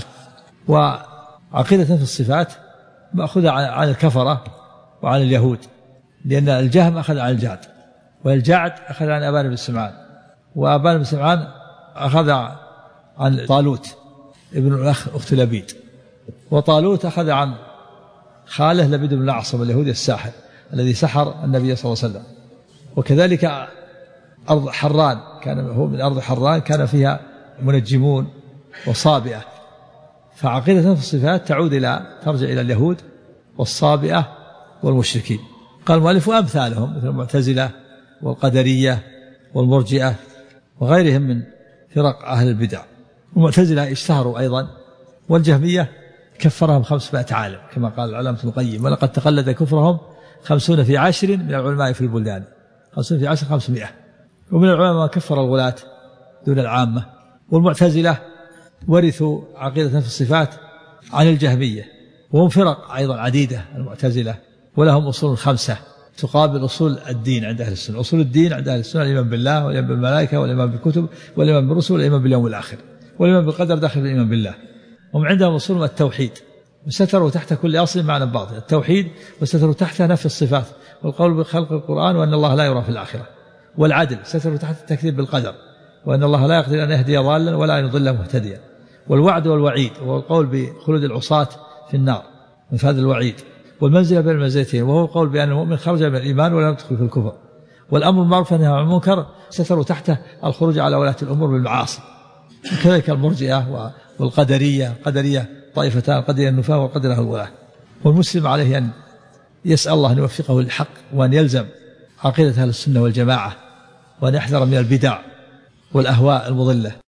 وعقيدة في الصفات مأخذة عن الكفرة وعن اليهود، لأن الجهم أخذ عن الجعد، والجعد أخذ عن أبان بن سمعان، وأبان بن سمعان أخذ عن طالوت ابن الأخ أخت لبيد، وطالوت أخذ عن خاله لبيد بن الأعصم اليهودي الساحر الذي سحر النبي صلى الله عليه وسلم. وكذلك أرض حران، كان هو من أرض حران كان فيها منجمون وصابئة. فعقيدة في الصفات تعود إلى ترجع إلى اليهود والصابئة والمشركين. قال المؤلف أمثالهم مثل المعتزلة والقدرية والمرجئة وغيرهم من فرق أهل البدع. المعتزلة اشتهروا أيضا، والجهمية كفرهم خمسمائة عالم كما قال العلامة ابن القيم، ولقد تقلد كفرهم خمسون في عشر من العلماء في البلدان، خمسون في عشر خمسمائة. ومن العلماء كفر الغلاة دون العامة. والمعتزلة ورثوا عقيدة في الصفات عن الجهمية، وهم فرق أيضا عديدة المعتزلة، ولهم أصول خمسة تقابل أصول الدين عند أهل السنة. أصول الدين عند أهل السنة الإيمان بالله والإيمان بالملائكة والإيمان بالكتب والإيمان بالرسل والإيمان باليوم الآخر، والإيمان بالقدر داخل الإيمان بالله. هم عندهم أصول التوحيد، وستروا تحت كل أصل معنى باطل، التوحيد، وستروا تحت نفي الصفات والقول بخلق القرآن وأن الله لا يرى في الآخرة، والعدل، ستروا تحت التكذيب بالقدر وأن الله لا يقدر أن يهدي ضالا ولا أن يضل مهتديا، والوعد والوعيد والقول بخلود العصاة في النار من هذا الوعيد، والمنزلة بين المنزلتين وهو القول بأن المؤمن خرج من الإيمان ولا يدخل في الكفر، والأمر بالمعروف والنهي عن المنكر ستروا تحته الخروج على ولاة الأمور بالمعاصي. وكذلك المرجئة والقدرية، قدرية طائفتان، القدرية النفاة والقدرية الولاة. والمسلم عليه أن يسأل الله أن يوفقه للحق، وأن يلزم عقيدة أهل السنة والجماعة، وأن يحذر من البدع والأهواء المضلة.